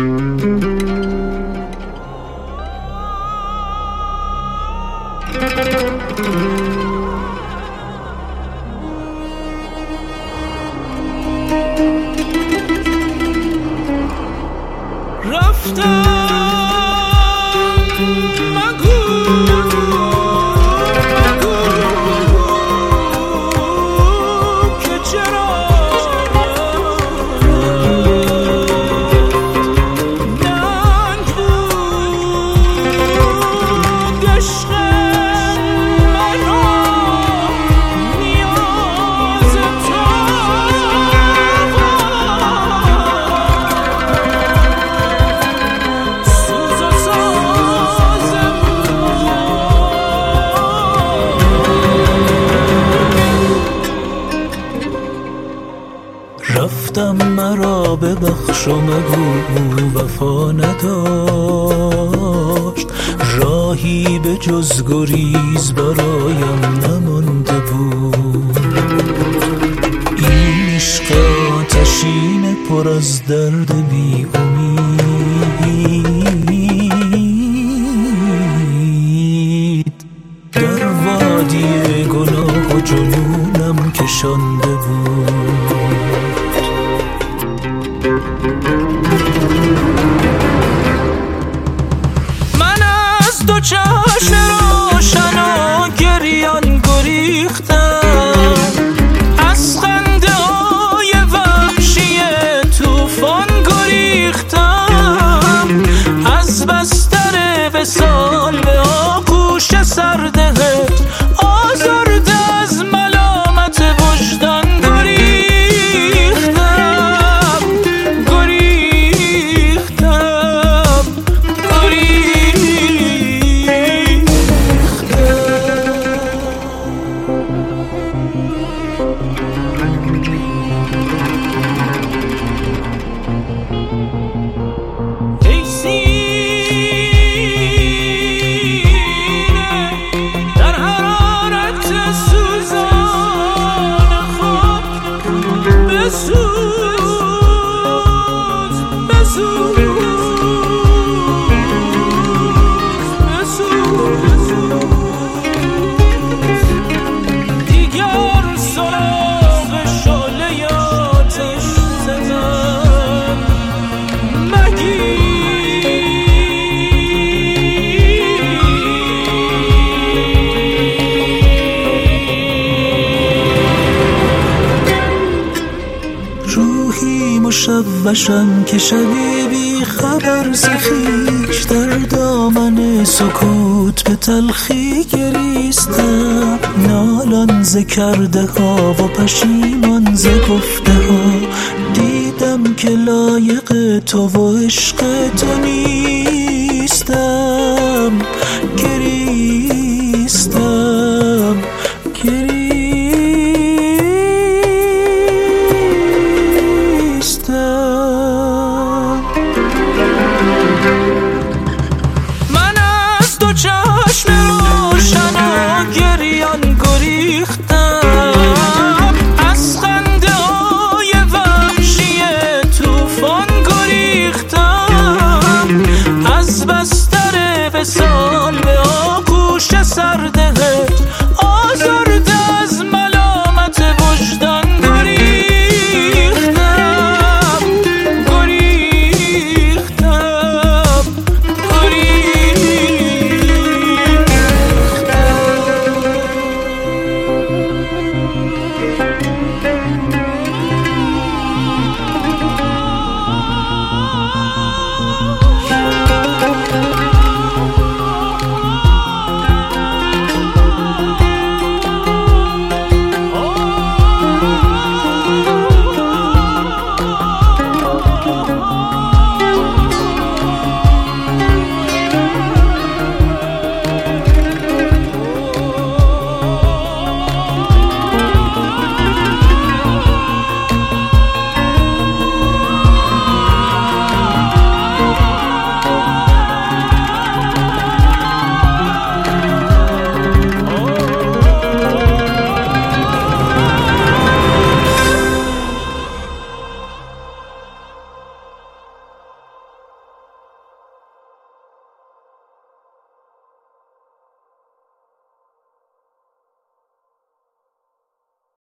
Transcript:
رفتم مرا ببخش و مگو وفا نداشت، راهی به جز گریز برایم نمانده بود. این عشق آتشین پر از درد بی امید در وادی گناه و جنونم کشانده بود. من از دو چشم روشن و گریان گریختم، از خنده های وحشی طوفان گریختم، از بستر وصال به آغوش سردهت آزرده از ملامت وجدان مشوشم که شبی بی خبر ز خویش در دامن سکوت به تلخی گریستم، نالان ز کرده ها و پشیمان ز گفته ها، دیدم که لایق تو و عشق تو نیستم، گریستم.